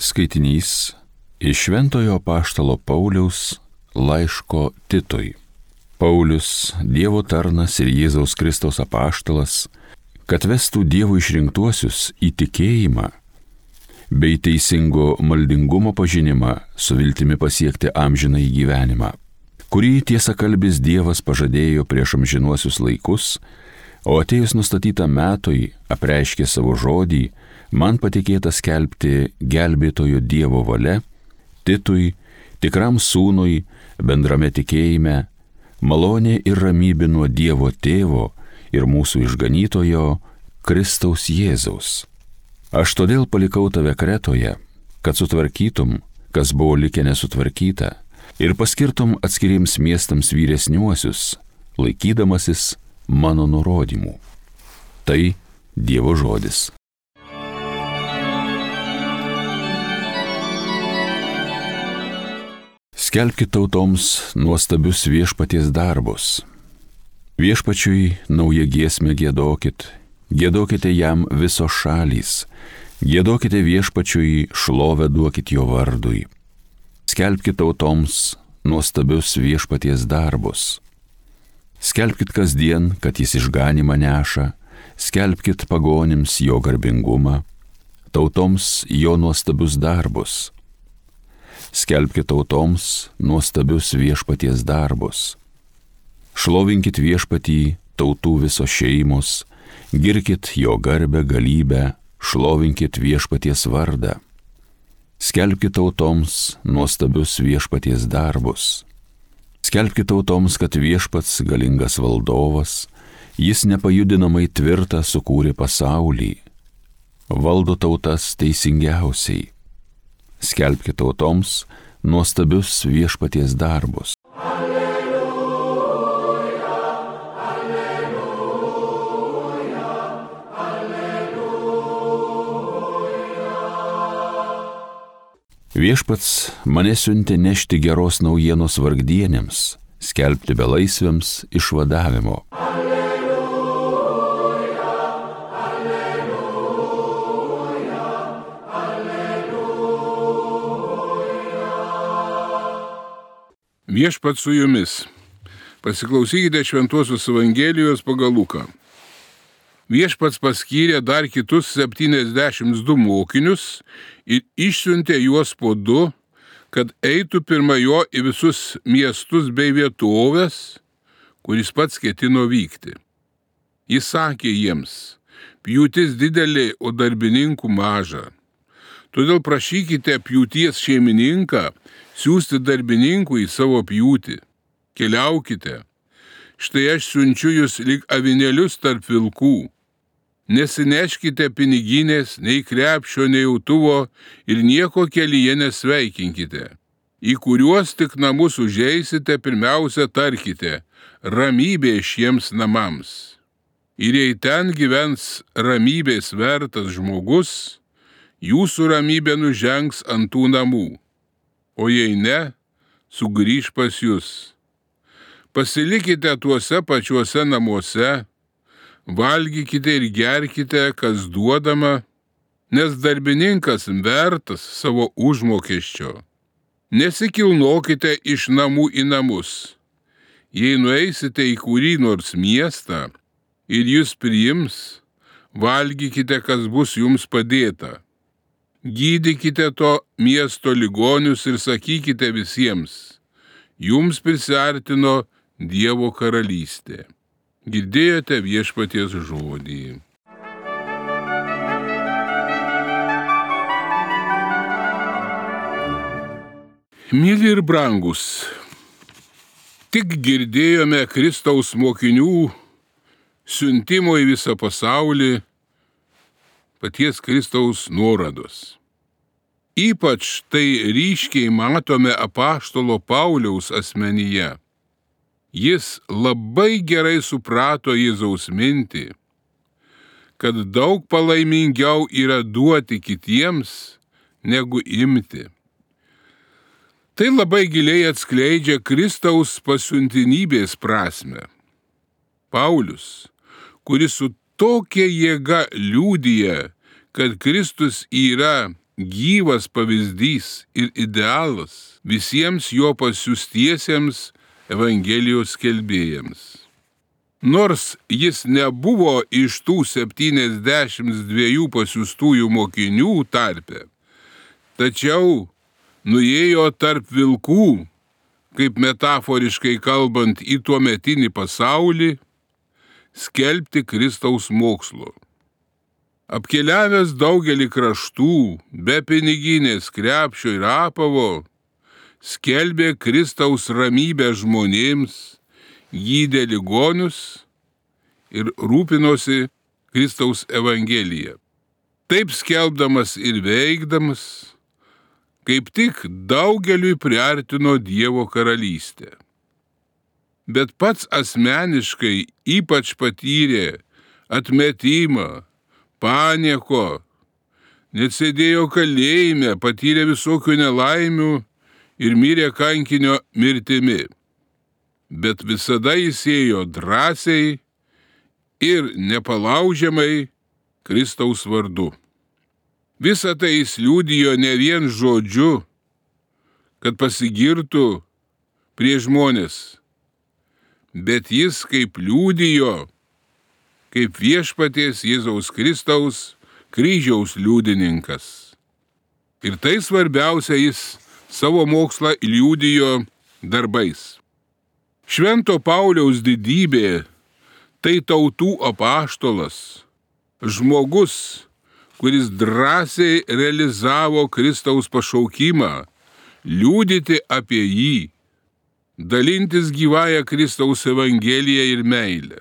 Skaitinys iš Šventojo apaštalo Pauliaus laiško Titui. Paulius, Dievo tarnas ir Jėzaus Kristaus apaštalas, kad vestų Dievo išrinktuosius į tikėjimą bei teisingo maldingumo pažinimą su viltimi pasiekti amžinąjį gyvenimą, kurį tiesakalbis Dievas pažadėjo prieš amžinuosius laikus, o atėjus nustatytą metui apreiškė savo žodį, man patikėta skelbti gelbėtojo Dievo valia, Titui, tikram sūnui, bendrame tikėjime, malonė ir ramybė nuo Dievo Tėvo ir mūsų išganytojo Kristaus Jėzaus. Aš todėl palikau tave Kretoje, kad sutvarkytum, kas buvo likę nesutvarkyta, ir paskirtum atskiriems miestams vyresniuosius, laikydamasis mano nurodymų. Tai Dievo žodis. Skelbkit tautoms nuostabius viešpaties darbus. Viešpačiui naują giesmę giedokit, giedokite jam visos šalys, giedokite viešpačiui, šlovę duokit jo vardui. Skelbkit tautoms nuostabius viešpaties darbus. Skelbkit kasdien, kad jis išganymą neša, skelbkit pagonims jo garbingumą, tautoms jo nuostabius darbus. Skelbkit tautoms nuostabius viešpaties darbus. Šlovinkit viešpatį tautų visos šeimos, girkit jo garbę, galybę, šlovinkit viešpaties vardą. Skelbkit tautoms nuostabius viešpaties darbus. Skelbkit tautoms, kad viešpats galingas valdovas, jis nepajudinamai tvirtą sukūrė pasaulį, valdo tautas teisingiausiai. Skelbkit tautoms nuostabius viešpaties darbus. Alleluja, alleluja, alleluja. Viešpats mane siuntė nešti geros naujienos vargdienėms, skelbti belaisviams išvadavimo. Viešpats su jumis. Pasiklausykite šventosios Evangelijos pagal Luką. Viešpats paskyrė dar kitus 72 mokinius ir išsiuntė juos po 2, kad eitų pirma jo į visus miestus bei vietovės, kuris pats ketino vykti. Jis sakė jiems: pjūtis didelė, o darbininkų maža. Todėl prašykite pjūties šeimininką siųsti darbininkų į savo pjūtį. Keliaukite. Štai aš siunčiu jūs lyg avinėlius tarp vilkų. Nesineškite piniginės, nei krepšio, nei autuvo ir nieko kelyje nesveikinkite. Į kuriuos tik namus užeisite, pirmiausia tarkite: ramybė šiems namams. Ir jei ten gyvens ramybės vertas žmogus, jūsų ramybė nužengs ant tų namų, o jei ne, sugrįš pas jūs. Pasilikite tuose pačiuose namuose, valgykite ir gerkite, kas duodama, nes darbininkas vertas savo užmokesčio. Nesikilnokite iš namų į namus. Jei nueisite į kurį nors miestą ir jūs priims, valgykite, kas bus jums padėta. Gydykite to miesto ligonius ir sakykite visiems: jums prisiartino Dievo karalystė. Girdėjote viešpaties žodį. Myli ir brangus, tik girdėjome Kristaus mokinių siuntimo į visą pasaulį paties Kristaus nuorodos. Ypač tai ryškiai matome apaštalo Pauliaus asmenyje. Jis labai gerai suprato Jėzaus mintį, kad daug palaimingiau yra duoti kitiems, negu imti. Tai labai giliai atskleidžia Kristaus pasiuntinybės prasmę. Paulius, kuris su tokia jėga liudija, kad Kristus yra gyvas pavyzdys ir idealas visiems jo pasiųstiesiems Evangelijos skelbėjams. Nors jis nebuvo iš tų 72 pasiųstųjų mokinių tarpe, tačiau nuėjo tarp vilkų, kaip metaforiškai kalbant, į tuometinį pasaulį, skelbti Kristaus mokslo. Apkeliavęs daugelį kraštų, be piniginės, krepšio ir apavo, skelbė Kristaus ramybę žmonėms, gydė ligonius ir rūpinosi Kristaus Evangelija. Taip skelbdamas ir veikdamas, kaip tik daugeliui priartino Dievo karalystę. Bet pats asmeniškai ypač patyrė atmetimą, panieko, net sėdėjo kalėjime, patyrė visokių nelaimių ir mirė kankinio mirtimi. Bet visada jis ėjo drąsiai ir nepalaužiamai Kristaus vardu. Visą tai jis liudijo ne vien žodžiu, kad pasigirtų prie žmonės, bet jis kaip liudijo, kaip viešpaties Jėzaus Kristaus kryžiaus liudininkas. Ir tai svarbiausia, jis savo mokslą liudijo darbais. Švento Pauliaus didybė tai tautų apaštalas, žmogus, kuris drąsiai realizavo Kristaus pašaukimą, liudyti apie jį, dalintis gyvąją Kristaus Evangeliją ir meilę.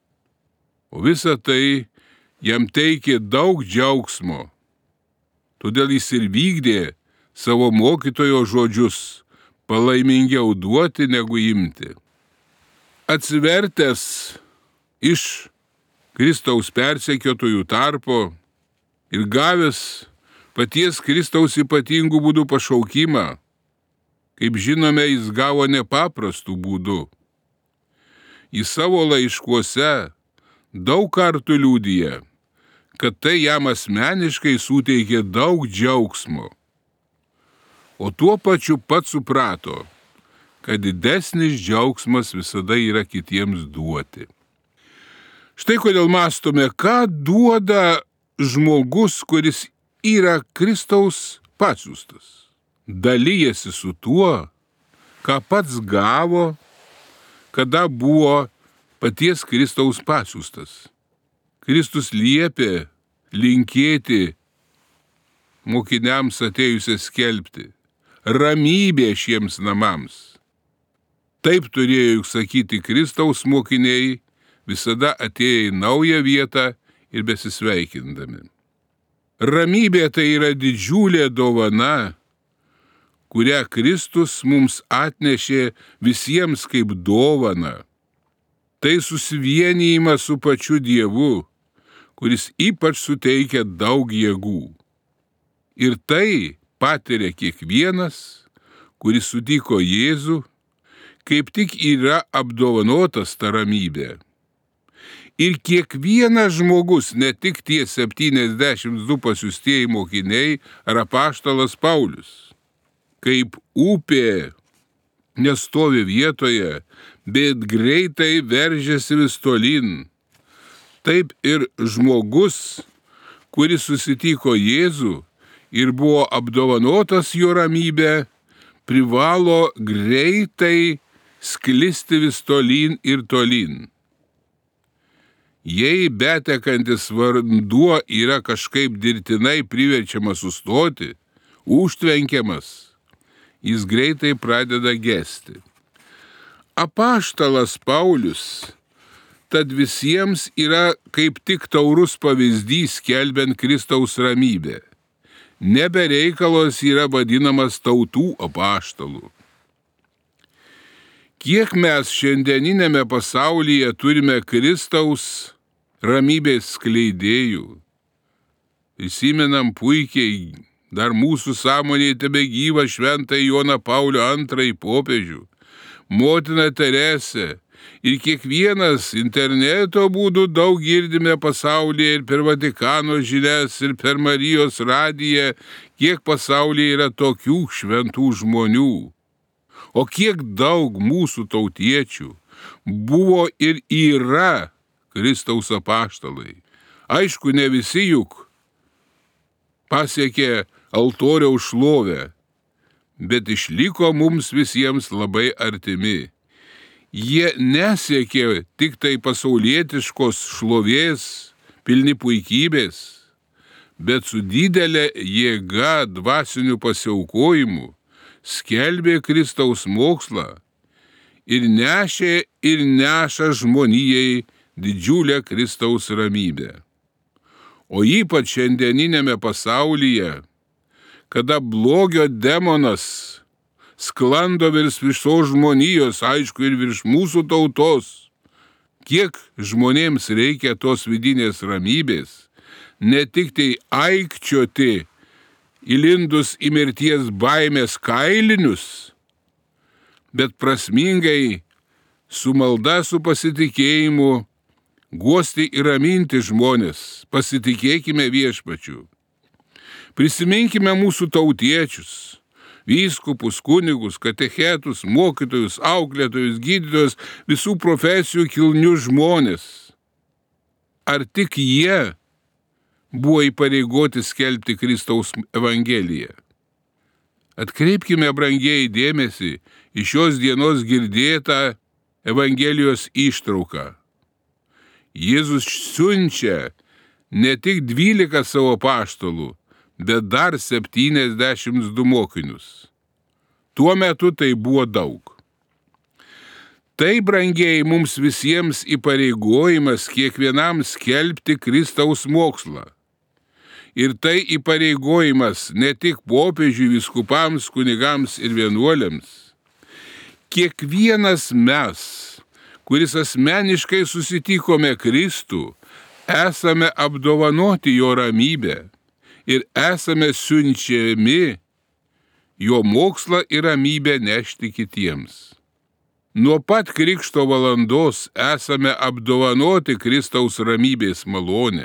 O visa tai jam teikė daug džiaugsmo, todėl jis ir vykdė savo mokytojo žodžius, palaimingiau duoti negu imti. Atsivertęs iš Kristaus persekiotojų tarpo ir gavęs paties Kristaus ypatingų būdų pašaukimą, kaip žinome, jis gavo nepaprastų būdų. Į savo laiškuose daug kartų liudija, kad tai jam asmeniškai suteikė daug džiaugsmo, o tuo pačiu pats suprato, kad didesnis džiaugsmas visada yra kitiems duoti. Štai kodėl mąstome, ką duoda žmogus, kuris yra Kristaus pasiųstas. Dalijasi su tuo, ką pats gavo, kada buvo paties Kristaus pasiųstas. Kristus liepė linkėti mokiniams atėjusią skelbti ramybė šiems namams. Taip turėjo juk sakyti Kristaus mokiniai, visada atėję į naują vietą ir besisveikindami. Ramybė tai yra didžiulė dovana, kurią Kristus mums atnešė visiems kaip dovana. Tai susivienijimas su pačiu Dievu, kuris ypač suteikia daug jėgų. Ir tai patiria kiekvienas, kuris sutiko Jėzų, kaip tik yra apdovanotas ta ramybė. Ir kiekvienas žmogus, ne tik tie 72 pasiųstieji mokiniai ar apaštalas Paulius, kaip upė nestovi vietoje, bet greitai veržiasi vis tolyn, taip ir žmogus, kuris susitiko Jėzų ir buvo apdovanotas jo ramybę, privalo greitai sklisti vis tolyn ir tolyn. Jei betekantis vanduo yra kažkaip dirbtinai priverčiamas sustoti, užtvenkiamas, jis greitai pradeda gesti. Apaštalas Paulius tad visiems yra kaip tik taurus pavyzdys skelbiant Kristaus ramybę. Nebe reikalos yra vadinamas tautų apaštalų. Kiek mes šiandieninėme pasaulyje turime Kristaus ramybės skleidėjų. Prisimenam puikiai dar mūsų sąmonėje tebegyvą šventąjį Joną Paulių II popiežių, motiną Teresę Ir kiekvienas interneto būdu daug girdime pasaulyje ir per Vatikano žinias, ir per Marijos radiją, kiek pasaulyje yra tokių šventų žmonių. O kiek daug mūsų tautiečių buvo ir yra Kristaus apaštalai. Aišku, ne visi juk pasiekė altoriaus šlovę, bet išliko mums visiems labai artimi. Jie nesiekė tik tai pasaulietiškos šlovės, pilni puikybės, bet su didelė jėga dvasiniu pasiaukojimu skelbė Kristaus mokslą ir nešė ir neša žmonijai didžiulę Kristaus ramybę. O ypač šiandieninėme pasaulyje, kada blogio demonas sklando virš visos žmonijos, aišku, ir virš mūsų tautos, kiek žmonėms reikia tos vidinės ramybės, ne tik tai aikčioti, įlindus į mirties baimės kailinius, bet prasmingai su malda, su pasitikėjimu guosti ir raminti žmonės. Pasitikėkime viešpačiu. Prisiminkime mūsų tautiečius, vyskupus, kunigus, katechetus, mokytojus, auklėtojus, gydytojus, visų profesijų kilnius žmonės. Ar tik jie buvo įpareigoti skelbti Kristaus evangeliją? Atkreipkime, brangieji, dėmesį į šios dienos girdėtą Evangelijos ištrauką. Jėzus siunčia ne tik 12 savo apaštalų, bet dar 72 mokinius. Tuo metu tai buvo daug. Tai, brangieji, mums visiems įpareigojimas kiekvienam skelbti Kristaus mokslą. Ir tai įpareigojimas ne tik popiežiui, vyskupams, kunigams ir vienuoliams. Kiekvienas mes, kuris asmeniškai susitikome Kristų, esame apdovanoti jo ramybę ir esame siunčiami jo mokslą ir ramybę nešti kitiems. Nuo pat krikšto valandos esame apdovanoti Kristaus ramybės malonę.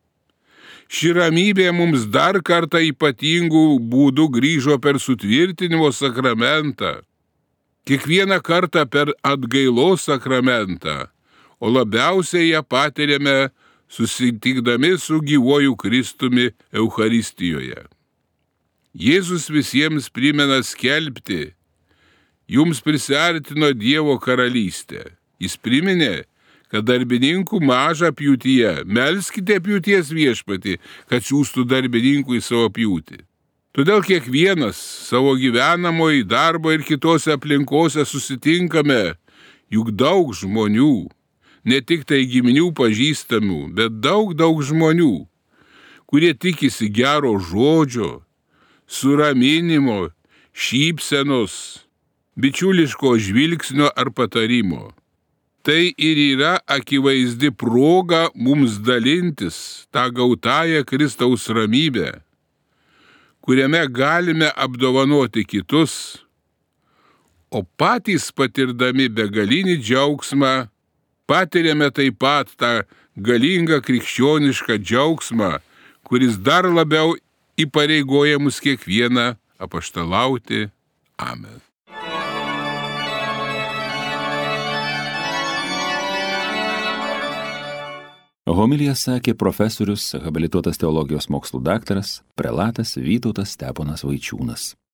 Ši ramybė mums dar kartą ypatingų būdų grįžo per sutvirtinimo sakramentą, kiekvieną kartą per atgailos sakramentą, o labiausiai ją patiriame susitikdami su gyvuoju Kristumi Eucharistijoje. Jėzus visiems primena skelbti, jums prisiartino Dievo karalystė. Jis priminė, kad darbininkų maža pjūtyje, melskite pjūties viešpatį, kad siųstų darbininkų į savo pjūtį. Todėl kiekvienas savo gyvenamoj darbo ir kitose aplinkose susitinkame, juk daug žmonių, ne tik tai giminių pažįstamų, bet daug žmonių, kurie tikisi gero žodžio, suraminimo, šypsenos, bičiuliško žvilgsnio ar patarimo. Tai ir yra akivaizdi proga mums dalintis tą gautąją Kristaus ramybę, kuriame galime apdovanoti kitus, o patys patirdami begalinį džiaugsmą, patiriame taip pat tą galingą krikščionišką džiaugsmą, kuris dar labiau įpareigoja mus kiekvieną apaštalauti. Amen. Homiliją sakė profesorius, habilituotas teologijos mokslų daktaras, prelatas Vytautas Steponas Vaičiūnas.